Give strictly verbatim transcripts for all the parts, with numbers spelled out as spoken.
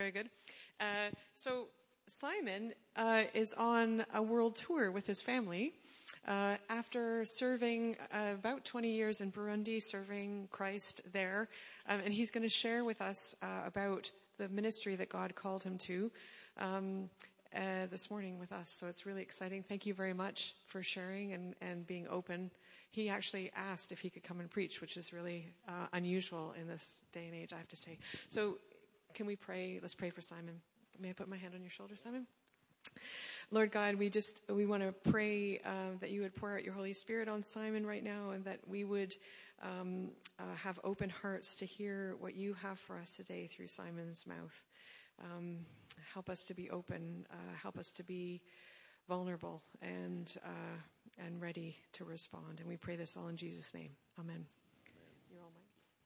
Very good. Uh, so Simon uh, is on a world tour with his family uh, after serving uh, about twenty years in Burundi, serving Christ there. Um, and he's going to share with us uh, about the ministry that God called him to um, uh, this morning with us. So it's really exciting. Thank you very much for sharing and, and being open. He actually asked if he could come and preach, which is really uh, unusual in this day and age, I have to say. So can we pray? Let's pray for Simon. May I put my hand on your shoulder, Simon? Lord God, we just, we want to pray uh, that you would pour out your Holy Spirit on Simon right now, and that we would um, uh, have open hearts to hear what you have for us today through Simon's mouth. Um, help us to be open. Uh, help us to be vulnerable and uh, and ready to respond. And we pray this all in Jesus' name. Amen. Amen. You're all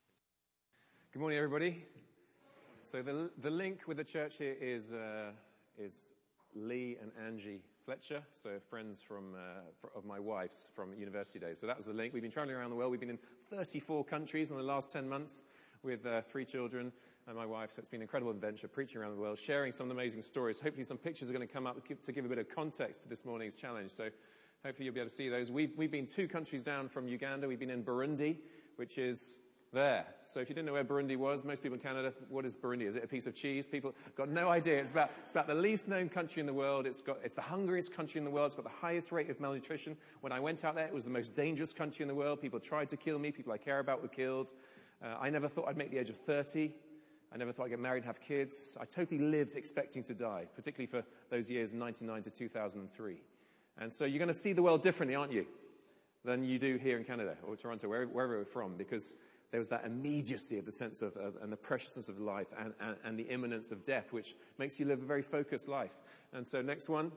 mine. Good morning, everybody. So the the link with the church here is uh, is Lee and Angie Fletcher, so friends from uh, of my wife's from university days. So that was the link. We've been traveling around the world. We've been in thirty-four countries in the last ten months with uh, three children and my wife. So it's been an incredible adventure, preaching around the world, sharing some amazing stories. Hopefully some pictures are going to come up to give a bit of context to this morning's challenge. So hopefully you'll be able to see those. We've, we've been two countries down from Uganda. We've been in Burundi, which is there. So if you didn't know where Burundi was, most people in Canada, what is Burundi? Is it a piece of cheese? People got no idea. It's about, it's about the least known country in the world. It's got, it's the hungriest country in the world. It's got the highest rate of malnutrition. When I went out there, it was the most dangerous country in the world. People tried to kill me. People I care about were killed. Uh, I never thought I'd make the age of thirty. I never thought I'd get married and have kids. I totally lived expecting to die, particularly for those years ninety-nine to two thousand three. And so you're going to see the world differently, aren't you, than you do here in Canada or Toronto, wherever, wherever we're from, because there was that immediacy of the sense of, of and the preciousness of life and, and, and the imminence of death, which makes you live a very focused life. And so next one,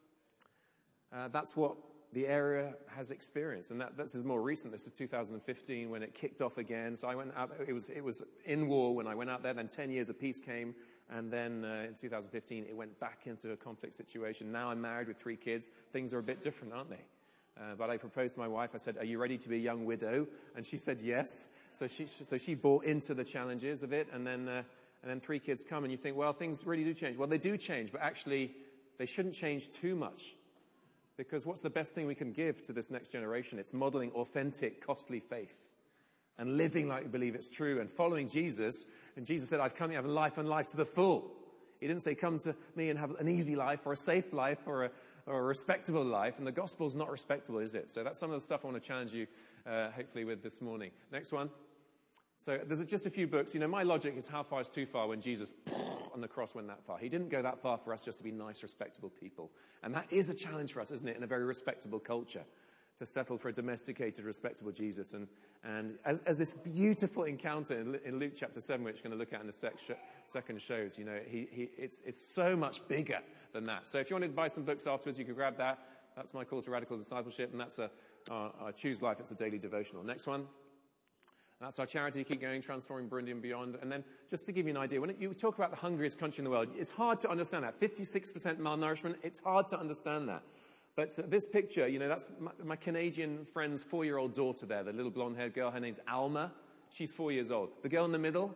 uh, that's what the area has experienced. And that, this is more recent. This is two thousand fifteen when it kicked off again. So I went out, it was, it was in war when I went out there. Then ten years of peace came. And then uh, in two thousand fifteen, it went back into a conflict situation. Now I'm married with three kids. Things are a bit different, aren't they? Uh, but I proposed to my wife. I said, are you ready to be a young widow? And she said yes. So she, so she bought into the challenges of it. And then, uh, and then three kids come and you think, well, things really do change. Well, they do change, but actually they shouldn't change too much. Because what's the best thing we can give to this next generation? It's modeling authentic, costly faith and living like we believe it's true and following Jesus. And Jesus said, I've come to have life and life to the full. He didn't say, come to me and have an easy life or a safe life or a, or a respectable life. And the gospel's not respectable, is it? So that's some of the stuff I want to challenge you, uh, hopefully with this morning. Next one. So there's just a few books. You know, my logic is how far is too far when Jesus on the cross went that far. He didn't go that far for us just to be nice, respectable people. And that is a challenge for us, isn't it, in a very respectable culture, to settle for a domesticated, respectable Jesus. And, and as, as this beautiful encounter in, in Luke chapter seven, which we're going to look at in a sec, second shows, you know, he, he, it's, it's so much bigger than that. So if you want to buy some books afterwards, you can grab that. That's my call to radical discipleship, and that's a, uh, uh, Choose Life. It's a daily devotional. Next one. That's our charity, Keep Going, Transforming Burundi and Beyond. And then, just to give you an idea, when you talk about the hungriest country in the world, it's hard to understand that. fifty-six percent malnourishment, it's hard to understand that. But uh, this picture, you know, that's my, my Canadian friend's four-year-old daughter there, the little blonde-haired girl. Her name's Alma. She's four years old. The girl in the middle,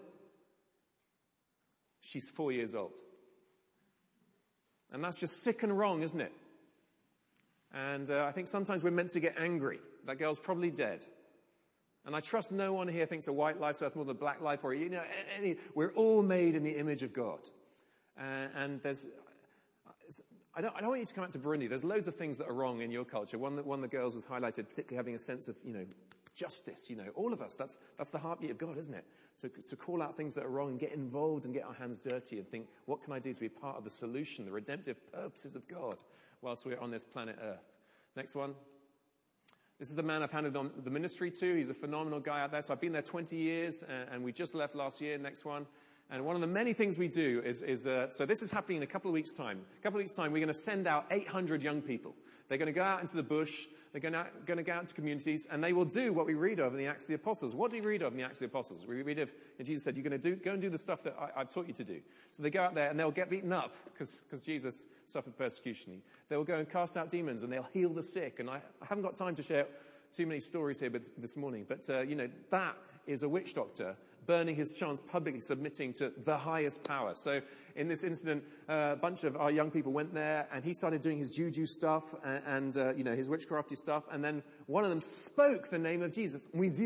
she's four years old. And that's just sick and wrong, isn't it? And uh, I think sometimes we're meant to get angry. That girl's probably dead. And I trust no one here thinks a white life's worth more than a black life, or, you know, any, we're all made in the image of God. Uh, and there's, I don't, I don't want you to come out to Burundi. There's loads of things that are wrong in your culture. One that, one of the girls was highlighted, particularly having a sense of, you know, justice, you know, all of us. That's, that's the heartbeat of God, isn't it? To, to call out things that are wrong and get involved and get our hands dirty and think, what can I do to be part of the solution, the redemptive purposes of God whilst we're on this planet Earth? Next one. This is the man I've handed on the ministry to. He's a phenomenal guy out there. So I've been there twenty years, and, and we just left last year. Next one. And one of the many things we do is, is uh, so this is happening in a couple of weeks' time. A couple of weeks' time, we're going to send out eight hundred young people. They're going to go out into the bush. They're going to, going to go out into communities, and they will do what we read of in the Acts of the Apostles. What do we read of in the Acts of the Apostles? We read of, and Jesus said, you're going to do, go and do the stuff that I, I've taught you to do. So they go out there, and they'll get beaten up, because Jesus suffered persecution. They will go and cast out demons, and they'll heal the sick. And I, I haven't got time to share too many stories here but this morning, but, uh, you know, that is a witch doctor burning his chance publicly, submitting to the highest power. So in this incident, uh, a bunch of our young people went there, and he started doing his juju stuff and, and uh, you know, his witchcrafty stuff. And then one of them spoke the name of Jesus.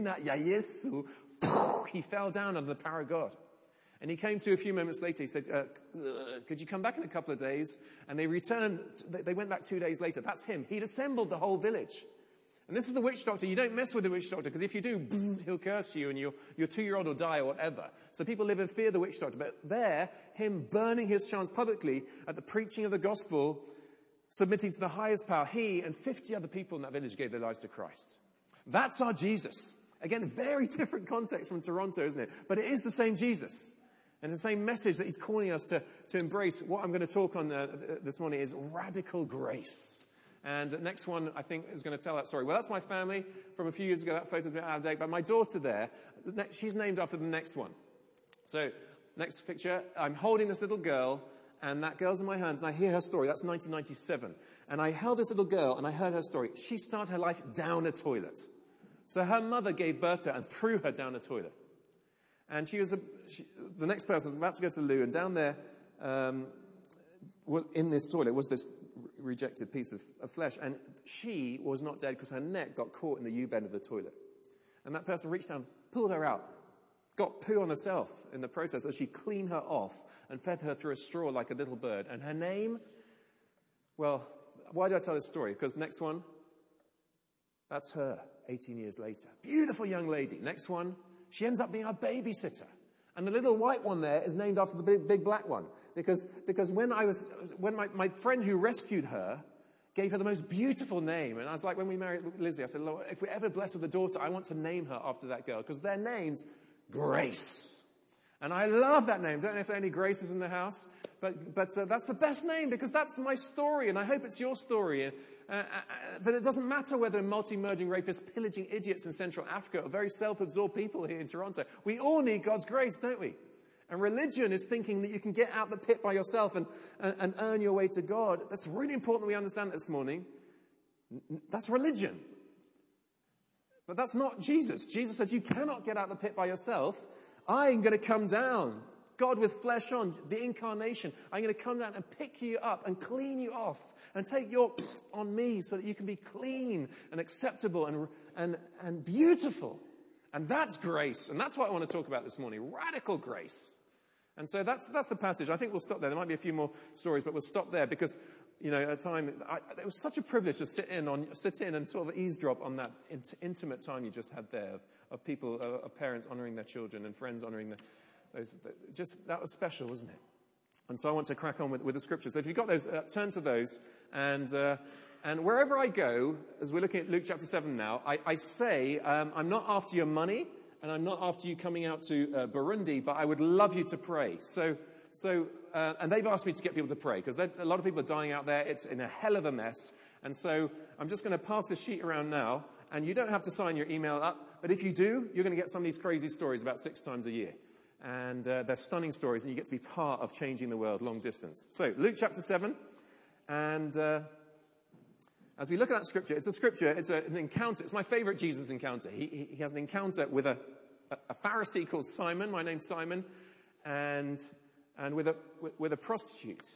He fell down under the power of God. And he came to a few moments later. He said, uh, could you come back in a couple of days? And they returned. They went back two days later. That's him. He'd assembled the whole village. And this is the witch doctor. You don't mess with the witch doctor, because if you do, bzz, he'll curse you and your, your two-year-old will die or whatever. So people live in fear of the witch doctor. But there, him burning his chance publicly at the preaching of the gospel, submitting to the highest power, he and fifty other people in that village gave their lives to Christ. That's our Jesus. Again, a very different context from Toronto, isn't it? But it is the same Jesus. And the same message that he's calling us to, to embrace. What I'm going to talk on uh, this morning is radical grace. And the next one, I think, is going to tell that story. Well, that's my family from a few years ago. That photo's a bit out of date. But my daughter there, she's named after the next one. So, next picture, I'm holding this little girl, and that girl's in my hands, and I hear her story. That's nineteen ninety-seven. And I held this little girl, and I heard her story. She started her life down a toilet. So her mother gave birth to her and threw her down a toilet. And she was, a, she, the next person was about to go to the loo, and down there, um, in this toilet was this rejected piece of, of flesh, and she was not dead because her neck got caught in the U-bend of the toilet. And that person reached down, pulled her out, got poo on herself in the process as she cleaned her off and fed her through a straw like a little bird. And her name, well, why do I tell this story? Because next one, that's her, eighteen years later. Beautiful young lady. Next one, she ends up being our babysitter. And the little white one there is named after the big, big black one. Because, because when I was, when my, my friend who rescued her gave her the most beautiful name. And I was like, when we married Lizzie, I said, Lord, if we're ever blessed with a daughter, I want to name her after that girl. Because their name's Grace. And I love that name. Don't know if there are any Graces in the house. But, but uh, that's the best name, because that's my story. And I hope it's your story. Uh, uh, but it doesn't matter whether multi-murdering rapists, pillaging idiots in Central Africa, or very self-absorbed people here in Toronto. We all need God's grace, don't we? And religion is thinking that you can get out the pit by yourself and, and, and earn your way to God. That's really important that we understand this morning. That's religion. But that's not Jesus. Jesus says you cannot get out the pit by yourself. I'm going to come down. God with flesh on, the incarnation. I'm going to come down and pick you up and clean you off and take your pfft on me so that you can be clean and acceptable and, and, and beautiful. And that's grace. And that's what I want to talk about this morning. Radical grace. And so that's, that's the passage. I think we'll stop there. There might be a few more stories, but we'll stop there because, you know, at a time, I, it was such a privilege to sit in on, sit in and sort of eavesdrop on that int- intimate time you just had there of, of people, uh, of parents honoring their children and friends honoring their, those, the, just, that was special, wasn't it? And so I want to crack on with, with the scriptures. So if you've got those, uh, turn to those. And, uh, and wherever I go, as we're looking at Luke chapter seven now, I, I say, um, I'm not after your money, and I'm not after you coming out to uh, Burundi, but I would love you to pray. So, so, uh, and they've asked me to get people to pray, because a lot of people are dying out there. It's in a hell of a mess. And so I'm just going to pass this sheet around now, and you don't have to sign your email up, but if you do, you're going to get some of these crazy stories about six times a year. And uh, they're stunning stories, and you get to be part of changing the world long distance. So, Luke chapter seven, and uh, as we look at that scripture, it's a scripture, it's a, an encounter. It's my favorite Jesus encounter. He, he, he has an encounter with a, a Pharisee called Simon. My name's Simon. And, and with a, with, with a prostitute.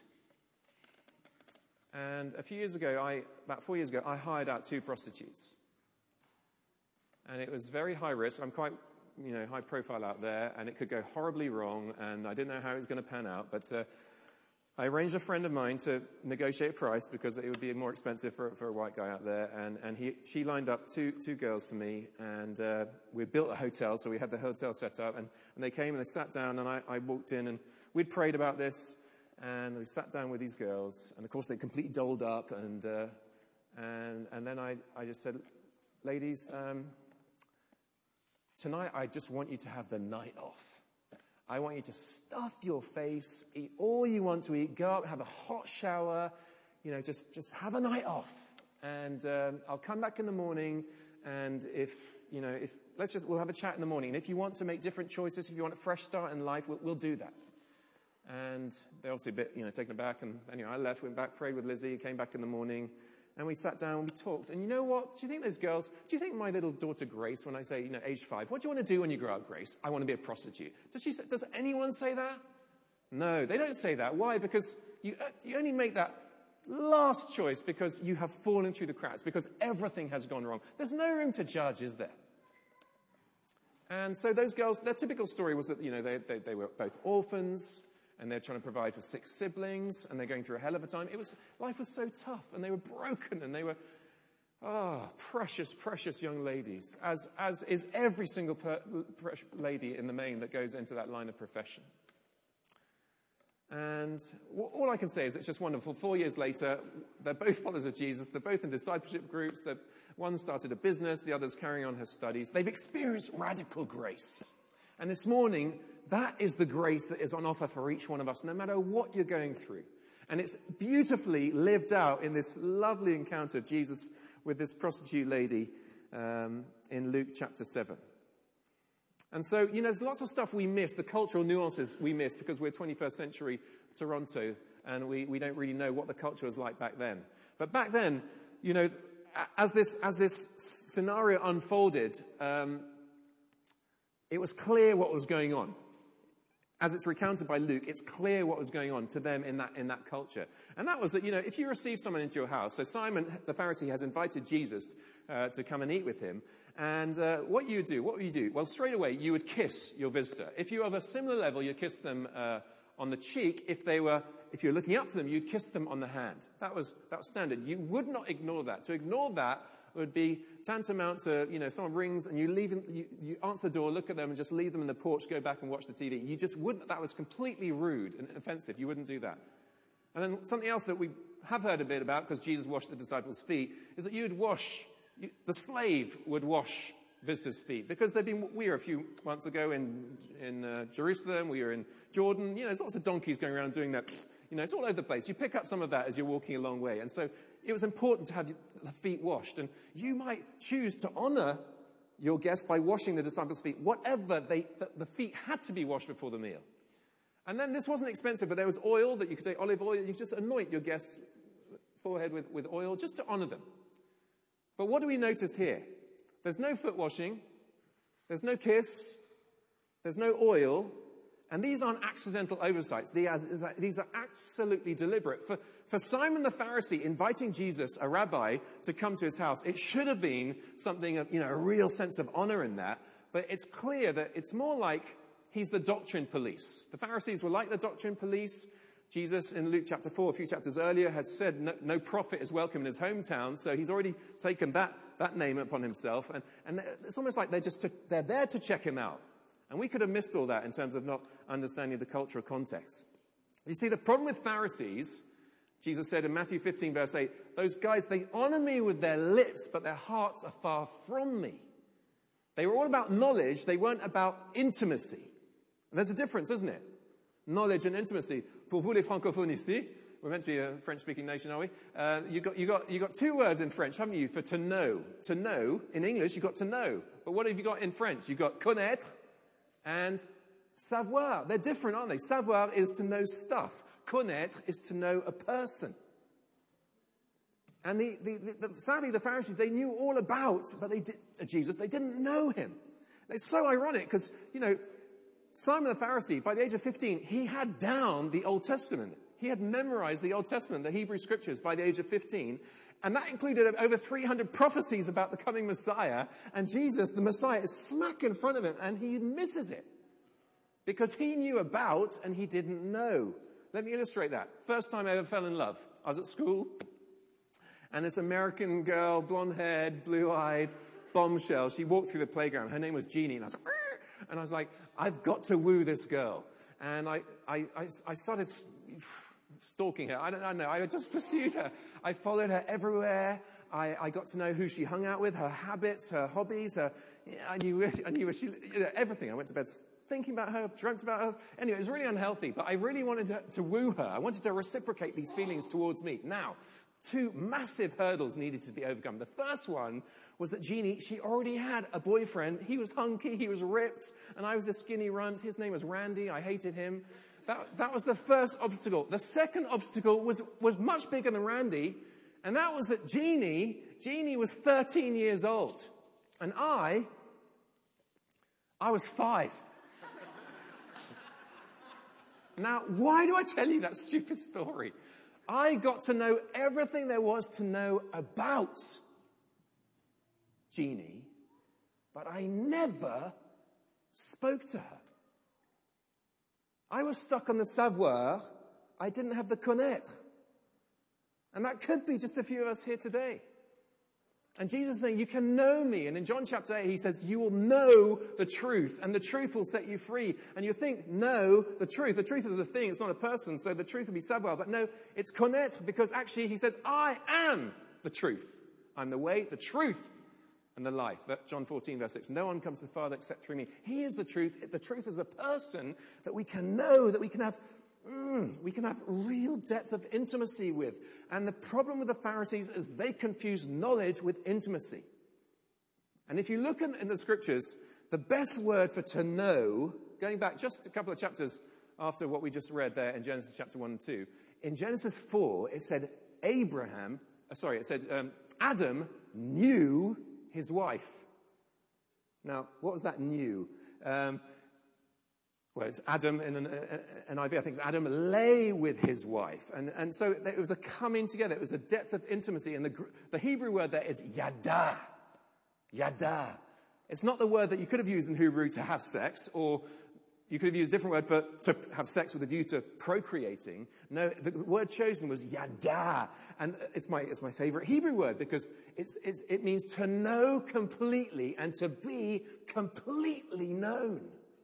And a few years ago, I, about four years ago, I hired out two prostitutes. And it was very high risk. I'm quite, you know, high profile out there, and it could go horribly wrong, and I didn't know how it was going to pan out. But uh, I arranged a friend of mine to negotiate a price because it would be more expensive for, for a white guy out there. And, and he, she lined up two, two girls for me, and uh, we built a hotel, so we had the hotel set up. And, and they came and they sat down, and I, I walked in, and we'd prayed about this, and we sat down with these girls. And of course, they completely doled up, and uh, and and then I, I just said, ladies, um, tonight I just want you to have the night off. I want you to stuff your face, eat all you want to eat, go up, have a hot shower, you know, just, just have a night off. And um, I'll come back in the morning, and if, you know, if, let's just, we'll have a chat in the morning. And if you want to make different choices, if you want a fresh start in life, we'll, we'll do that. And they're obviously a bit, you know, taken aback. And anyway, I left, went back, prayed with Lizzie, came back in the morning, And we sat down and we talked. And you know what? Do you think those girls, do you think my little daughter Grace, when I say, you know, age five, what do you want to do when you grow up, Grace? I want to be a prostitute. Does she say, does anyone say that? No, they don't say that. Why? Because you, you only make that last choice because you have fallen through the cracks, because everything has gone wrong. There's no room to judge, is there? And so those girls, their typical story was that, you know, they, they, they were both orphans, and they're trying to provide for six siblings, and they're going through a hell of a time. It was, life was so tough, and they were broken, and they were, ah, oh, precious, precious young ladies, as, as is every single per, per, lady in the main that goes into that line of profession. And all I can say is it's just wonderful. Four years later, they're both followers of Jesus. They're both in discipleship groups. They're, one started a business, the other's carrying on her studies. They've experienced radical grace. And this morning, that is the grace that is on offer for each one of us, no matter what you're going through. And it's beautifully lived out in this lovely encounter of Jesus with this prostitute lady um, in Luke chapter seven. And so, you know, there's lots of stuff we miss, the cultural nuances we miss because we're twenty-first century Toronto and we, we don't really know what the culture was like back then. But back then, you know, as this, as this scenario unfolded, um, it was clear what was going on. As it's recounted by Luke, it's clear what was going on to them in that, in that culture. And that was that, you know, if you receive someone into your house, so Simon the Pharisee has invited Jesus uh, to come and eat with him. And uh, what you do, what would you do? Well, straight away, you would kiss your visitor. If you are of a similar level, you'd kiss them uh, on the cheek. If they were, if you're looking up to them, you'd kiss them on the hand. That was, that was standard. You would not ignore that. To ignore that would be tantamount to, you know, someone rings and you leave them, you, you answer the door, look at them and just leave them in the porch, go back and watch the T V. You just wouldn't, that was completely rude and offensive. You wouldn't do that. And then something else that we have heard a bit about, because Jesus washed the disciples' feet, is that you would wash, you, the slave would wash visitors' feet. Because they've been, we were a few months ago in, in uh, Jerusalem, we were in Jordan, you know, there's lots of donkeys going around doing that. You know, it's all over the place. You pick up some of that as you're walking a long way. And so it was important to have the feet washed. And you might choose to honor your guests by washing the disciples' feet. Whatever, they, the, the feet had to be washed before the meal. And then this wasn't expensive, but there was oil that you could take, olive oil. You could just anoint your guests' forehead with, with oil just to honor them. But what do we notice here? There's no foot washing. There's no kiss. There's no oil. And these aren't accidental oversights. These are absolutely deliberate. For, for Simon the Pharisee inviting Jesus, a rabbi, to come to his house, it should have been something of, you know, a real sense of honor in that. But it's clear that it's more like he's the doctrine police. The Pharisees were like the doctrine police. Jesus, in Luke chapter four, a few chapters earlier, has said no, no prophet is welcome in his hometown. So he's already taken that, that name upon himself. And, and it's almost like they're just, to, they're there to check him out. And we could have missed all that in terms of not understanding the cultural context. You see, the problem with Pharisees, Jesus said in Matthew fifteen, verse eight, those guys, they honor me with their lips, but their hearts are far from me. They were all about knowledge. They weren't about intimacy. And there's a difference, isn't it? Knowledge and intimacy. Pour vous les francophones ici, we're meant to be a French-speaking nation, are we? Uh, you got, you got, you got two words in French, haven't you, for to know. To know, in English, you got to know. But what have you got in French? You got connaître and savoir. They're different, aren't they? Savoir is to know stuff. Connaître is to know a person. And the, the, the, the, sadly, the Pharisees, they knew all about, but they did, uh, Jesus, they didn't know him. It's so ironic because, you know, Simon the Pharisee, by the age of fifteen, he had down the Old Testament. He had memorized the Old Testament, the Hebrew Scriptures, by the age of fifteen. And that included over three hundred prophecies about the coming Messiah. And Jesus, the Messiah, is smack in front of him, and he misses it. Because he knew about, and he didn't know. Let me illustrate that. First time I ever fell in love. I was at school, and this American girl, blonde-haired, blue-eyed, bombshell, she walked through the playground. Her name was Jeannie, and I was like, Arr! And I was like, I've got to woo this girl. And I, I, I, I started stalking her. I don't, I don't know. I just pursued her. I followed her everywhere. I, I got to know who she hung out with, her habits, her hobbies, her, I knew, I knew she, you know, everything. I went to bed thinking about her, dreamt about her. Anyway, it was really unhealthy, but I really wanted to, to woo her. I wanted to reciprocate these feelings towards me. Now, two massive hurdles needed to be overcome. The first one was that Jeannie, she already had a boyfriend. He was hunky, he was ripped, and I was a skinny runt. His name was Randy. I hated him. That, that was the first obstacle. The second obstacle was, was much bigger than Randy, And that was that Jeannie, Jeannie was thirteen years old. And I, I was five. Now, why do I tell you that stupid story? I got to know everything there was to know about Jeannie, but I never spoke to her. I was stuck on the savoir. I didn't have the connaître. And that could be just a few of us here today. And Jesus is saying, you can know me. And in John chapter eight, he says, you will know the truth, and the truth will set you free. And you think, know the truth. The truth is a thing, it's not a person, so the truth will be savoir. But no, it's connaître, because actually he says, I am the truth. I'm the way, the truth, and the life. That John fourteen, verse six. No one comes to the Father except through me. He is the truth. The truth is a person that we can know, that we can have Mm, we can have real depth of intimacy with. And the problem with the Pharisees is they confuse knowledge with intimacy. And if you look in, in the scriptures, the best word for to know, going back just a couple of chapters after what we just read there in Genesis chapter one and two, in Genesis four, it said Abraham, uh, sorry, it said um, Adam knew his wife. Now, what was that knew? Um, Well, it's Adam in an, an I V, I think it's Adam lay with his wife. And, and so it was a coming together. It was a depth of intimacy. And the, the Hebrew word there is yada. Yada. It's not the word that you could have used in Hebrew to have sex, or you could have used a different word for to have sex with a view to procreating. No, the word chosen was yada. And it's my, it's my favorite Hebrew word, because it's, it's, it means to know completely and to be completely known.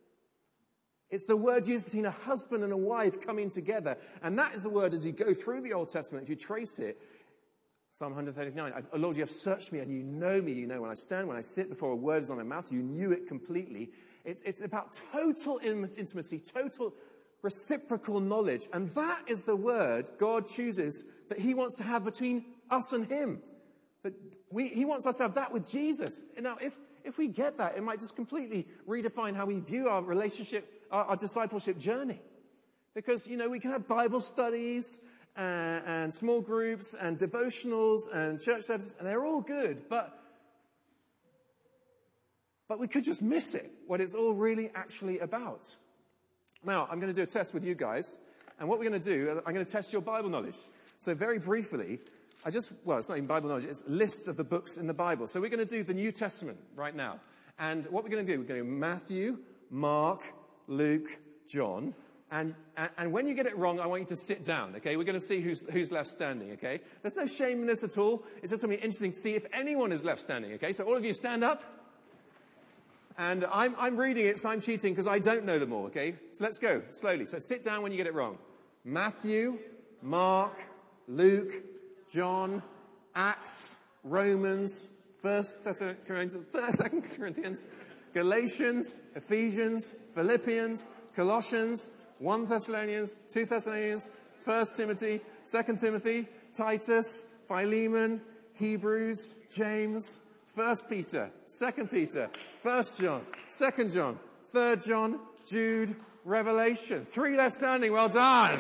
It's the word used between a husband and a wife coming together. And that is the word as you go through the Old Testament, if you trace it. Psalm one thirty-nine, oh Lord, you have searched me and you know me. You know when I stand, when I sit, before a word is on my mouth, you knew it completely. It's, it's about total intimacy, total reciprocal knowledge. And that is the word God chooses that he wants to have between us and him. But we, he wants us to have that with Jesus. Now, if, if we get that, it might just completely redefine how we view our relationship, our, our discipleship journey. Because, you know, we can have Bible studies and, and small groups and devotionals and church services, and they're all good, but, but we could just miss it, what it's all really actually about. Now, I'm going to do a test with you guys, and what we're going to do, I'm going to test your Bible knowledge. So very briefly, I just, well, it's not even Bible knowledge, it's lists of the books in the Bible. So we're going to do the New Testament right now. And what we're going to do, we're going to do Matthew, Mark, Luke, John. And, and, and when you get it wrong, I want you to sit down, okay? We're going to see who's, who's left standing, okay? There's no shame in this at all. It's just going to be interesting to see if anyone is left standing, okay? So all of you stand up. And I'm, I'm reading it, so I'm cheating because I don't know them all, okay? So let's go, slowly. So sit down when you get it wrong. Matthew, Mark, Luke, John, Acts, Romans, First Thessalonians, Second Corinthians, Galatians, Ephesians, Philippians, Colossians, First Thessalonians, Second Thessalonians, First Timothy, Second Timothy, Titus, Philemon, Hebrews, James, First Peter, Second Peter, First John, Second John, Third John, Jude, Revelation. Three left standing. Well done.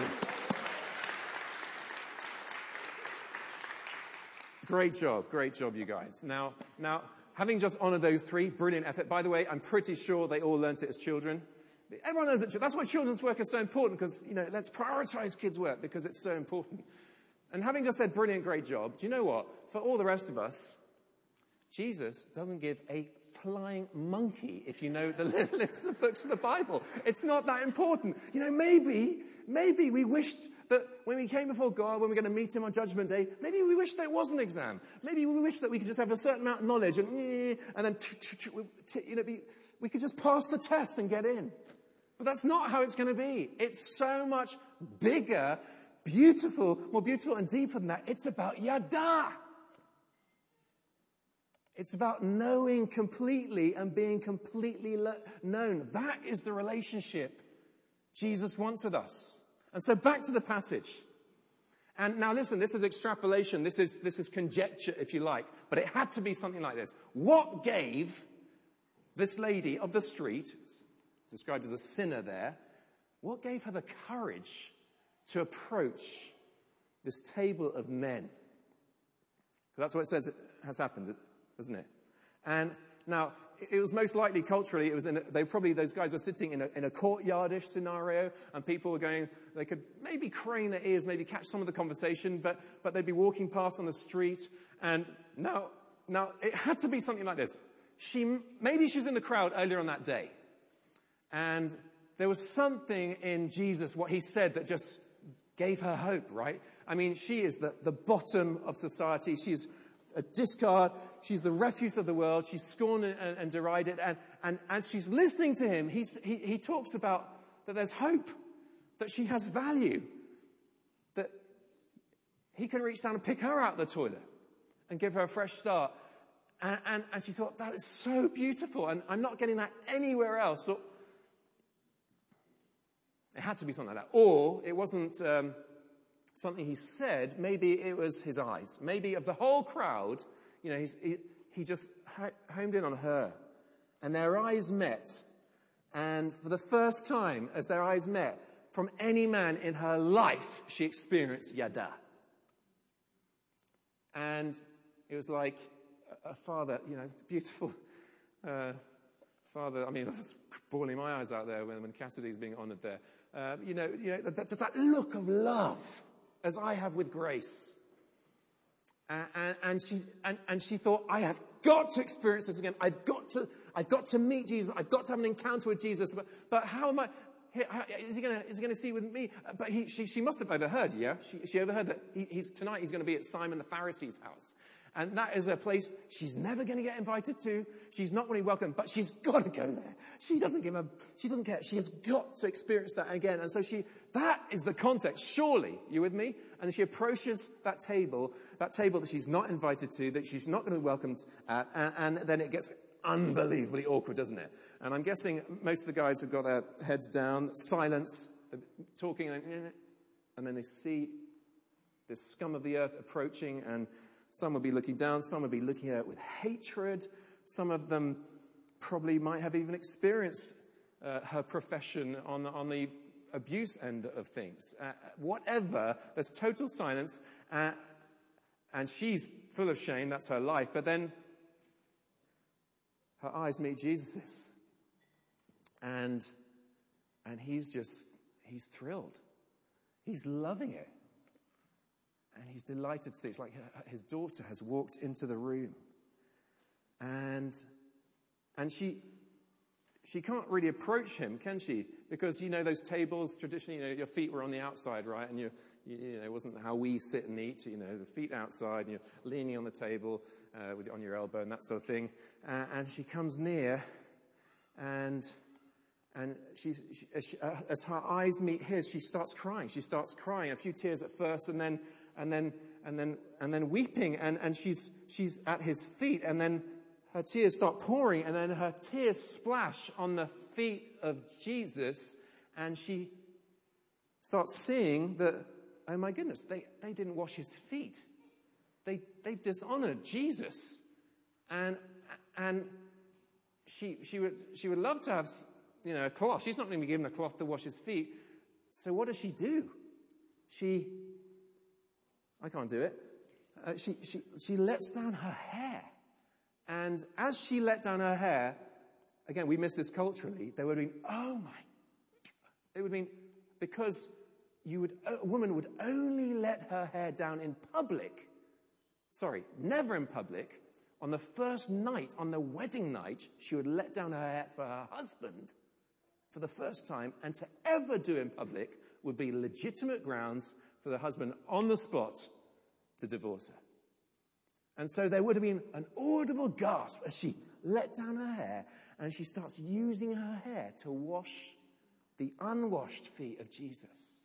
Great job, great job, you guys. Now, now, having just honored those three, brilliant effort. By the way, I'm pretty sure they all learnt it as children. Everyone learns it. That's why children's work is so important, because, you know, let's prioritize kids' work because it's so important. And having just said brilliant, great job, do you know what? For all the rest of us, Jesus doesn't give a flying monkey if you know the list of books of the Bible. It's not that important. You know, maybe, maybe we wished that when we came before God, when we're going to meet him on Judgment Day, maybe we wish there was an exam. Maybe we wish that we could just have a certain amount of knowledge and, and then, you know, we could just pass the test and get in. But that's not how it's going to be. It's so much bigger, beautiful, more beautiful and deeper than that. It's about yada. It's about knowing completely and being completely lo- known. That is the relationship Jesus wants with us. And so back to the passage. And now listen, this is extrapolation. This is, this is conjecture, if you like. But it had to be something like this. What gave this lady of the street, described as a sinner there, what gave her the courage to approach this table of men? That's what it says has happened, isn't it? And now, it was most likely culturally, it was in a, they probably, those guys were sitting in a, in a courtyardish scenario, and people were going, they could maybe crane their ears, maybe catch some of the conversation, but, but they'd be walking past on the street, and now, now, it had to be something like this. She, maybe she was in the crowd earlier on that day, and there was something in Jesus, what he said, that just gave her hope, right? I mean, she is the, the bottom of society. She's a discard. She's the refuse of the world. She's scorned and, and, and derided. And, and, and she's listening to him. He's, he, he talks about that there's hope, that she has value, that he can reach down and pick her out of the toilet and give her a fresh start. And, and, and she thought, that is so beautiful. And I'm not getting that anywhere else. So it had to be something like that. Or it wasn't um, something he said. Maybe it was his eyes. Maybe of the whole crowd, you know, he's, he, he just homed in on her. And their eyes met. And for the first time, as their eyes met, from any man in her life, she experienced yada. And it was like a father, you know, beautiful uh, father. I mean, I was bawling my eyes out there when, when Cassidy's being honoured there. Uh, you know, you know, that, that look of love, as I have with Grace. Uh, and, and she and, and she thought, I have got to experience this again. I've got to, I've got to meet Jesus. I've got to have an encounter with Jesus. But, but how am I? How, is he going to? Is he going to see with me? But he, she, she must have overheard. Yeah, she, she overheard that he, he's tonight. He's going to be at Simon the Pharisee's house. And that is a place she's never going to get invited to. She's not going to be welcome, but she's got to go there. She doesn't give a, she doesn't care. She has got to experience that again. And so she, that is the context. Surely, you with me? And she approaches that table, that table that she's not invited to, that she's not going to be welcomed at, and, and then it gets unbelievably awkward, doesn't it? And I'm guessing most of the guys have got their heads down, silence, talking, and then they see this scum of the earth approaching, and some will be looking down, some will be looking at it with hatred. Some of them probably might have even experienced uh, her profession on, on the abuse end of things. Uh, whatever, there's total silence, uh, and she's full of shame, that's her life. But then her eyes meet Jesus's, and and he's just, he's thrilled. He's loving it. And he's delighted to see. It's like his daughter has walked into the room. And and she she can't really approach him, can she? Because, you know, those tables, traditionally, you know, your feet were on the outside, right? And you, you, you know, it wasn't how we sit and eat, you know, the feet outside, and you're leaning on the table uh, with on your elbow and that sort of thing. Uh, and she comes near, and and she's, she, as, she, uh, as her eyes meet his, she starts crying. She starts crying, a few tears at first, and then and then and then and then weeping, and, and she's she's at his feet, and then her tears start pouring, and then her tears splash on the feet of Jesus, and she starts seeing that, oh my goodness, they, they didn't wash his feet. They they've dishonored Jesus. And and she she would she would love to have, you know, a cloth. She's not going to be given a cloth to wash his feet. So what does she do? She I can't do it. Uh, she, she, she lets down her hair. And as she let down her hair, again, we miss this culturally, there would have been, oh my God. It would have been, because you would, a woman would only let her hair down in public. Sorry, never in public. On the first night, on the wedding night, she would let down her hair for her husband for the first time. And to ever do in public would be legitimate grounds for the husband on the spot to divorce her. And so there would have been an audible gasp as she let down her hair, and she starts using her hair to wash the unwashed feet of Jesus.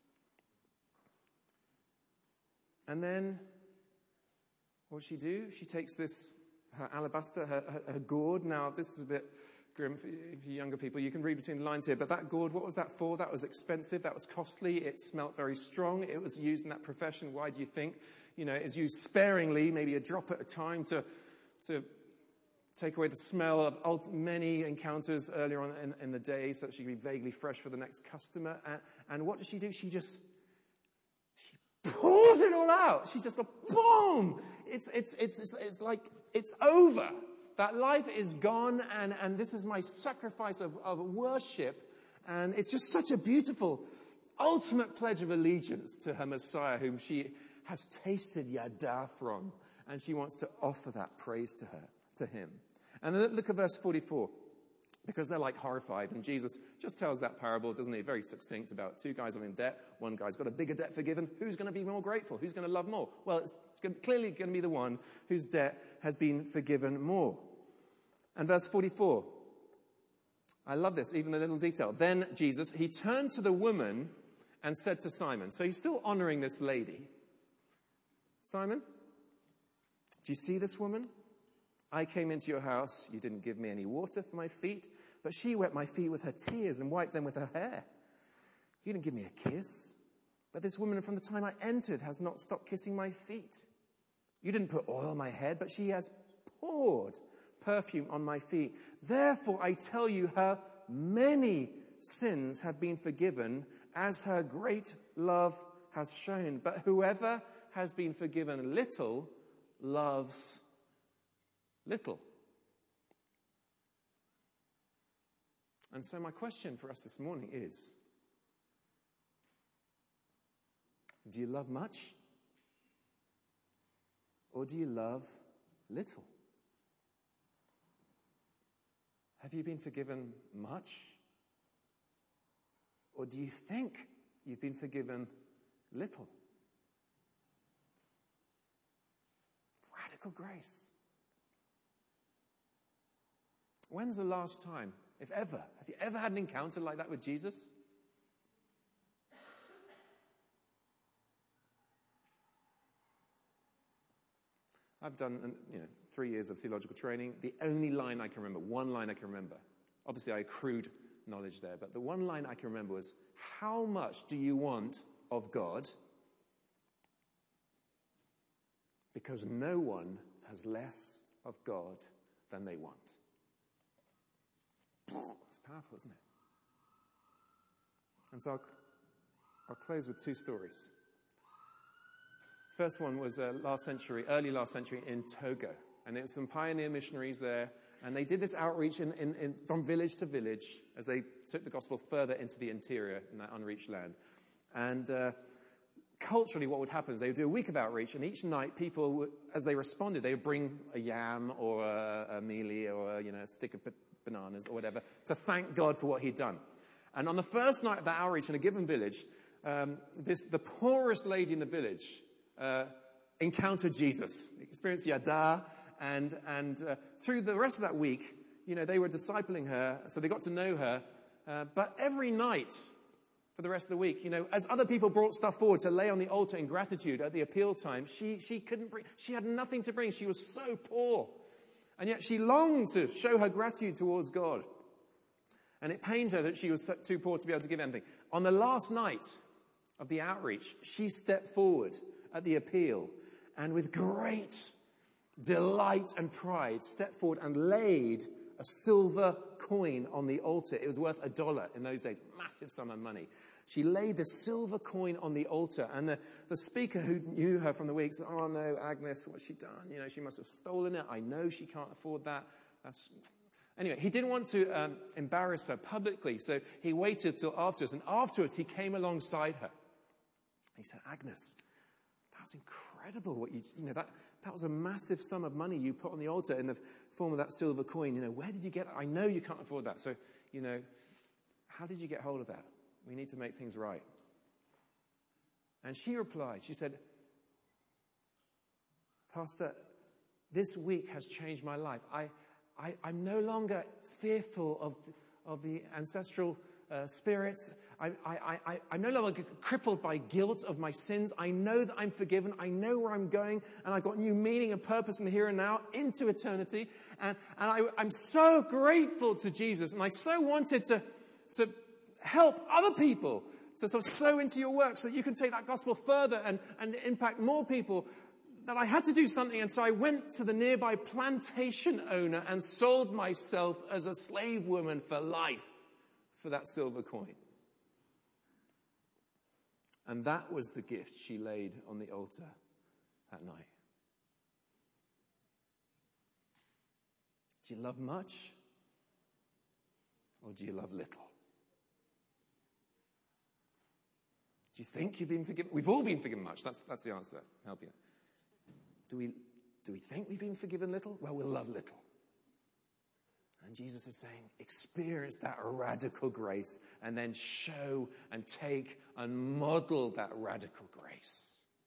And then what does she do? She takes this, her alabaster, her, her, her gourd. Now, this is a bit grim for you, for you younger people. You can read between the lines here, but that gourd, what was that for? That was expensive. That was costly. It smelt very strong. It was used in that profession. Why do you think? You know, it's used sparingly, maybe a drop at a time to to take away the smell of many encounters earlier on in, in the day, so that she can be vaguely fresh for the next customer. And, and what does she do? She just she pours it all out. She's just like, boom! It's, it's, it's, it's, it's like, it's over. That life is gone, and, and this is my sacrifice of, of worship. And it's just such a beautiful, ultimate pledge of allegiance to her Messiah, whom she has tasted yada from. And she wants to offer that praise to her, to him. And then look at verse forty-four. Because they're like horrified. And Jesus just tells that parable, doesn't he? Very succinct about two guys are in debt. One guy's got a bigger debt forgiven. Who's going to be more grateful? Who's going to love more? Well, it's clearly going to be the one whose debt has been forgiven more. And verse forty-four. I love this, even the little detail. Then Jesus, he turned to the woman and said to Simon. So he's still honoring this lady. Simon, do you see this woman? I came into your house. You didn't give me any water for my feet, but she wet my feet with her tears and wiped them with her hair. You didn't give me a kiss, but this woman from the time I entered has not stopped kissing my feet. You didn't put oil on my head, but she has poured perfume on my feet. Therefore, I tell you, her many sins have been forgiven, as her great love has shown. But whoever has been forgiven little loves little. And so my question for us this morning is, do you love much? Or do you love little? Have you been forgiven much? Or do you think you've been forgiven little? Radical grace. When's the last time, if ever, have you ever had an encounter like that with Jesus? I've done, you know, three years of theological training. The only line I can remember, one line I can remember, obviously I accrued knowledge there, but the one line I can remember was, how much do you want of God? Because no one has less of God than they want. It's powerful, isn't it? And so I'll, I'll close with two stories. First one was uh, last century, early last century in Togo. And there were some pioneer missionaries there. And they did this outreach in, in, in, from village to village as they took the gospel further into the interior in that unreached land. And uh, culturally what would happen is they would do a week of outreach. And each night people, would, as they responded, they would bring a yam or a, a mealie or a, you know, a stick of bananas or whatever to thank God for what he'd done. And on the first night of that outreach in a given village, um, this the poorest lady in the village uh, encountered Jesus, experienced yada, and and uh, through the rest of that week, you know, they were discipling her, so they got to know her. Uh, but every night for the rest of the week, you know, as other people brought stuff forward to lay on the altar in gratitude at the appeal time, she she couldn't bring, she had nothing to bring. She was so poor. And yet she longed to show her gratitude towards God. And it pained her that she was too poor to be able to give anything. On the last night of the outreach, she stepped forward at the appeal and with great delight and pride stepped forward and laid a silver coin on the altar. It was worth a dollar in those days, massive sum of money. She laid the silver coin on the altar, and the, the speaker who knew her from the week said, oh no, Agnes, what's she done? You know, she must have stolen it. I know she can't afford that. That's... Anyway, he didn't want to um, embarrass her publicly, so he waited till afterwards, and afterwards he came alongside her. He said, Agnes, that was incredible what you, you know, that, that was a massive sum of money you put on the altar in the form of that silver coin. You know, where did you get it? I know you can't afford that. So, you know, how did you get hold of that? We need to make things right. And she replied, she said, Pastor, this week has changed my life. I, I, I'm no longer fearful of, of the ancestral uh, spirits. I, I, I, I'm no longer crippled by guilt of my sins. I know that I'm forgiven. I know where I'm going. And I've got new meaning and purpose in the here and now into eternity. And, and I, I'm so grateful to Jesus. And I so wanted to, to help other people to sort of sow into your work so that you can take that gospel further and, and impact more people, that I had to do something. And so I went to the nearby plantation owner and sold myself as a slave woman for life for that silver coin. And that was the gift she laid on the altar that night. Do you love much? Or do you love little? Do you think you've been forgiven? We've all been forgiven much. That's, that's the answer. Help you. Do we, do we think we've been forgiven little? Well, we'll love little. And Jesus is saying, experience that radical grace and then show and take and model that radical grace.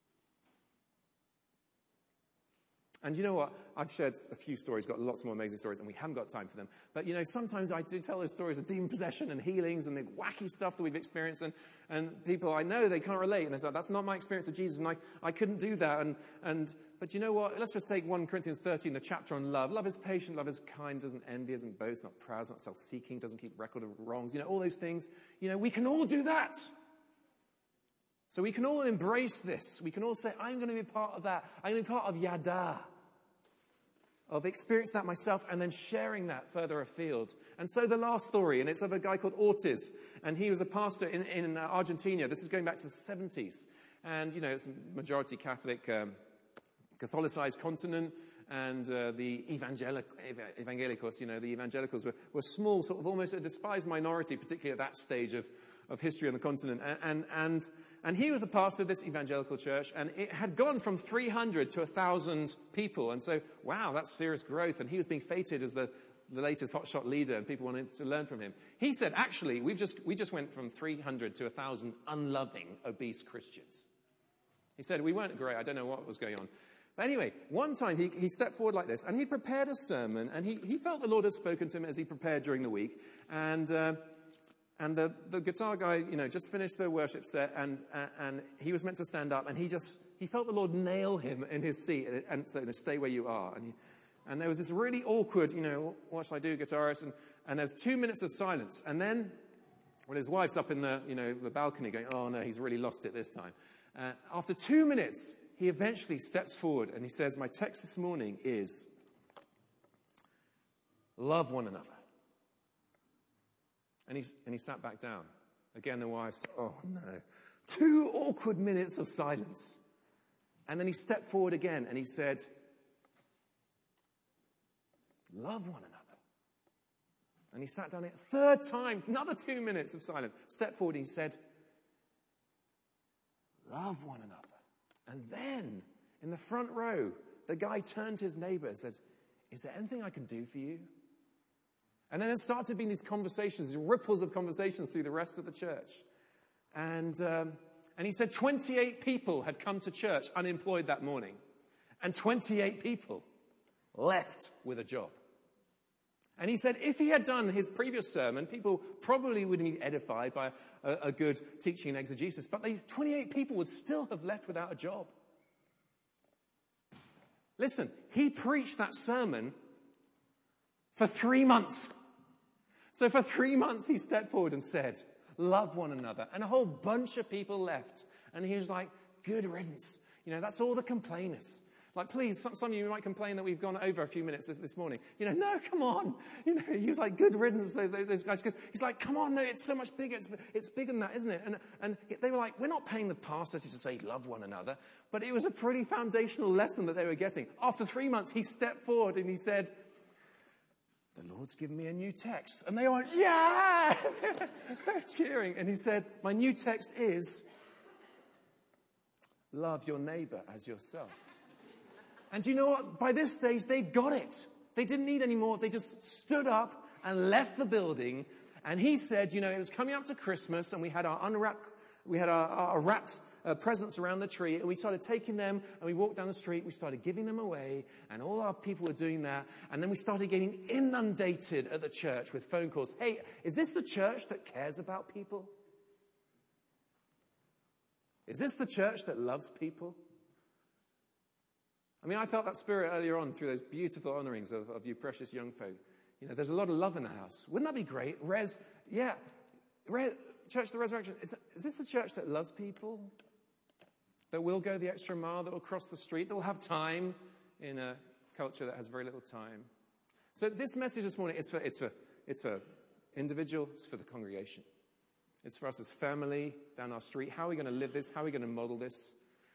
And you know what? I've shared a few stories, got lots more amazing stories, and we haven't got time for them. But, you know, sometimes I do tell those stories of demon possession and healings and the wacky stuff that we've experienced. And, and people, I know they can't relate. And they say, that's not my experience of Jesus, and I, I couldn't do that. And, and, but you know what? Let's just take First Corinthians thirteen, the chapter on love. Love is patient, love is kind, doesn't envy, doesn't boast, not proud, not self-seeking, doesn't keep record of wrongs. You know, all those things. You know, we can all do that. So we can all embrace this. We can all say, I'm going to be part of that. I'm going to be part of Yada. Of experiencing that myself and then sharing that further afield. And so the last story, and it's of a guy called Ortiz, and he was a pastor in, in Argentina. This is going back to the seventies. And, you know, it's a majority Catholic, um, Catholicized continent, and uh, the evangelic, evangelicals, you know, the evangelicals were, were small, sort of almost a despised minority, particularly at that stage of, of history on the continent. And, and, and, and he was a pastor of this evangelical church, and it had gone from three hundred to one thousand people. And so, wow, that's serious growth. And he was being feted as the, the latest hotshot leader, and people wanted to learn from him. He said, actually, we've just, we just went from three hundred to one thousand unloving, obese Christians. He said, we weren't great. I don't know what was going on. But anyway, one time he, he stepped forward like this, and he prepared a sermon, and he, he felt the Lord had spoken to him as he prepared during the week. And, uh, And the, the guitar guy, you know, just finished the worship set, and uh, and he was meant to stand up, and he just, he felt the Lord nail him in his seat, and, and so, stay where you are. And, he, and there was this really awkward, you know, what shall I do, guitarist? And, and there's two minutes of silence. And then, when his wife's up in the, you know, the balcony going, oh no, he's really lost it this time. Uh, after two minutes, he eventually steps forward, and he says, my text this morning is, love one another. And he, and he sat back down. Again, the wife said, oh no. Two awkward minutes of silence. And then he stepped forward again and he said, love one another. And he sat down a third time, another two minutes of silence. Stepped forward and he said, love one another. And then, in the front row, the guy turned to his neighbor and said, is there anything I can do for you? And then there started being these conversations, these ripples of conversations through the rest of the church. And, um, and he said twenty-eight people had come to church unemployed that morning. And twenty-eight people left with a job. And he said if he had done his previous sermon, people probably would be edified by a, a good teaching and exegesis. But they, twenty-eight people would still have left without a job. Listen, he preached that sermon for three months. So for three months he stepped forward and said, love one another. And a whole bunch of people left. And he was like, good riddance. You know, that's all the complainers. Like, please, some, some of you might complain that we've gone over a few minutes this, this morning. You know, no, come on. You know, he was like, good riddance, those, those guys. Because he's like, come on, no, it's so much bigger. It's, it's bigger than that, isn't it? And, and they were like, we're not paying the pastor to say love one another. But it was a pretty foundational lesson that they were getting. After three months, he stepped forward and he said, the Lord's given me a new text. And they went, yeah! They're cheering. And he said, my new text is, love your neighbor as yourself. And do you know what? By this stage, they got it. They didn't need any more. They just stood up and left the building. And he said, you know, it was coming up to Christmas, and we had our unwrapped, we had our, our wrapped uh, presents around the tree, and we started taking them, and we walked down the street, we started giving them away, and all our people were doing that. And then we started getting inundated at the church with phone calls. Hey, is this the church that cares about people? Is this the church that loves people? I mean, I felt that spirit earlier on through those beautiful honourings of, of you precious young folk. You know, there's a lot of love in the house. Wouldn't that be great? Res, yeah. Res, Church of the Resurrection. Is, is this the church that loves people? That will go the extra mile, that will cross the street, that will have time in a culture that has very little time. So this message this morning is for, it's for, it's for individuals, it's for the congregation. It's for us as family, down our street. How are we going to live this? How are we going to model this?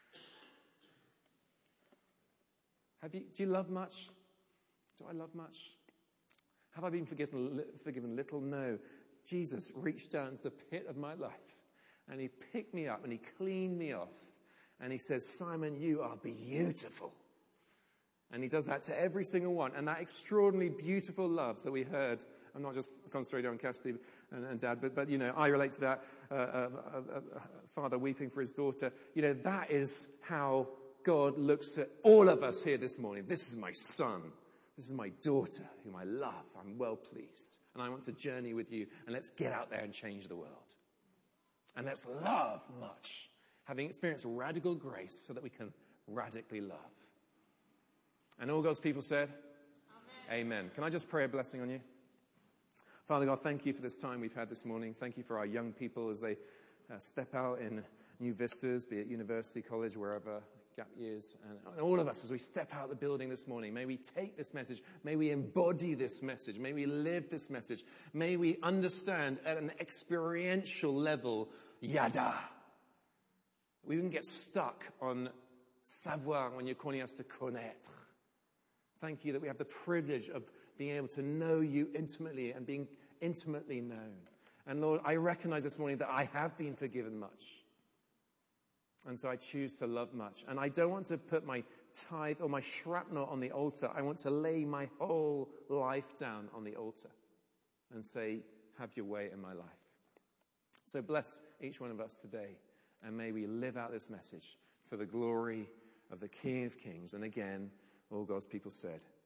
Have you, do you love much? Do I love much? Have I been forgiven, forgiven little? No. Jesus reached down to the pit of my life and he picked me up and he cleaned me off. And he says, Simon, you are beautiful. And he does that to every single one. And that extraordinarily beautiful love that we heard, I'm not just concentrating on Cassidy and, and Dad, but, but, you know, I relate to that, uh, uh, uh, uh, father weeping for his daughter. You know, that is how God looks at all of us here this morning. This is my son. This is my daughter whom I love. I'm well pleased. And I want to journey with you. And let's get out there and change the world. And let's love much, having experienced radical grace so that we can radically love. And all God's people said, Amen. Amen. Can I just pray a blessing on you? Father God, thank you for this time we've had this morning. Thank you for our young people as they uh, step out in new vistas, be it university, college, wherever, gap years. And, and all of us as we step out the building this morning, may we take this message. May we embody this message. May we live this message. May we understand at an experiential level, yada. We wouldn't get stuck on savoir when you're calling us to connaître. Thank you that we have the privilege of being able to know you intimately and being intimately known. And Lord, I recognize this morning that I have been forgiven much. And so I choose to love much. And I don't want to put my tithe or my shrapnel on the altar. I want to lay my whole life down on the altar and say, have your way in my life. So bless each one of us today. And may we live out this message for the glory of the King of Kings. And again, all God's people said,